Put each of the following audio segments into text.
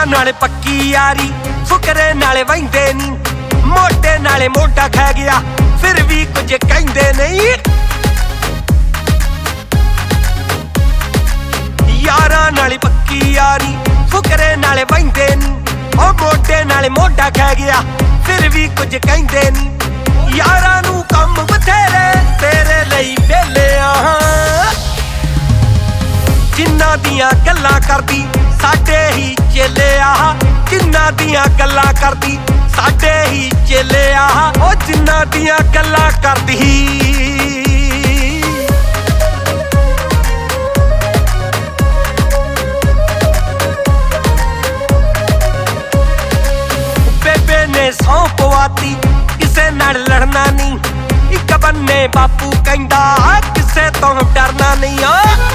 नाले पक्की यारी फुकरे नाले वहिंदे नी मोटे नाले मोटा खा गया फिर भी कुछ कहंदे नहीं। यारा नाले पक्की यारी फुकरे नाले वहिंदे नी ओ मोटे नाले मोटा खा गया फिर भी कुछ कहंदे नहीं। यारा नू कम बथेरे तेरे लई वेले जिन्ना दियां गल्लां करदी साडे ही चेले आह जिन्ना दियां गल्लां करदी साडे ही चेले आह ओ जिन्ना दियां गल्लां करदी। बेबे ने सौं पवाती किसे नाल लड़ना नहीं इक बन्ने बापू कहंदा किसे तो डरना नहीं।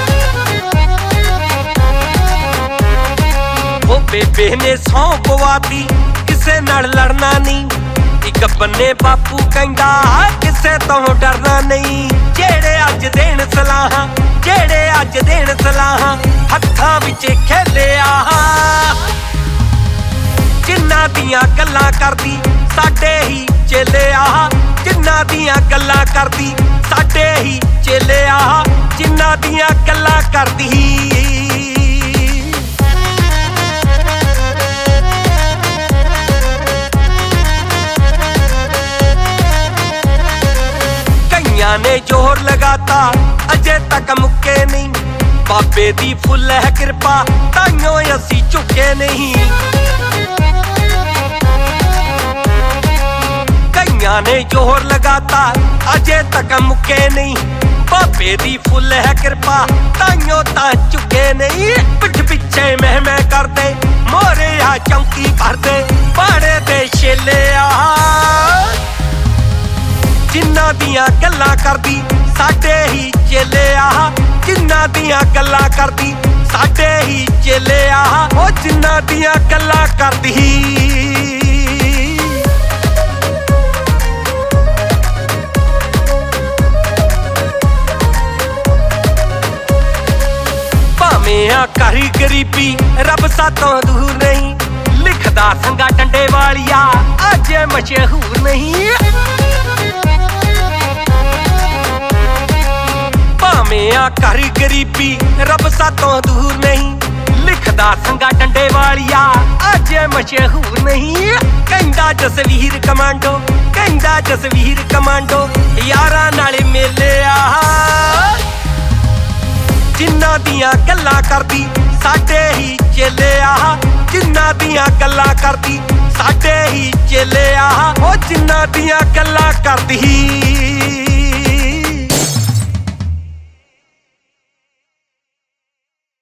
ओ बेबे ने सौं पवाती किसे नाल लड़ना नहीं इक बन्ने बापू कहंदा किसे तो डरना नहीं। जेड़े अज देण सलाहां जेड़े अज देण सलाहां हत्थां विच खेले आह जिन्ना दियां गल्लां करदी साडे ही चेले आह जिन्ना दियां गल्लां करदी साडे ही चेले आह जिन्ना दियां गल्लां करदी। ने जोर लगाता अजे तक मुक्के नहीं बाबे दी फुल है कृपा ताइयों असी झुके नहीं। कईयां ने जोर लगाता अजे तक मुक्के नहीं बाबे दी फुल है कृपा ताइयों ता झुके नहीं। पिठ पिछे मैं करदे मोरे आ चौंकी भरदे बाड़े दे छेले जिन्ना दियां गल्लां करदी साडे ही चेले आह जिन्ना दियां गल्लां करदी साडे ही चेले आह ओ जिन्ना दियां गल्लां करदी। भावें आ करी गरीबी रब सातों दूर नहीं लिखदा संगा डंडे वालिया अज मशहूर नहीं। भावें आ करी गरीबी रब सातों दूर नहीं लिखदा संगा डंडे वालिया अज मशहूर नहीं। कहंदा जसवीर कमांडो कहंदा जसवीर कमांडो यारां नाले मेले आह जिन्ना दियां गल्लां करदी साडे ही चेले आह जिन्ना दियां गल्लां करदी साडे ही चेले आह ओ जिन्ना दियां गल्लां करदी।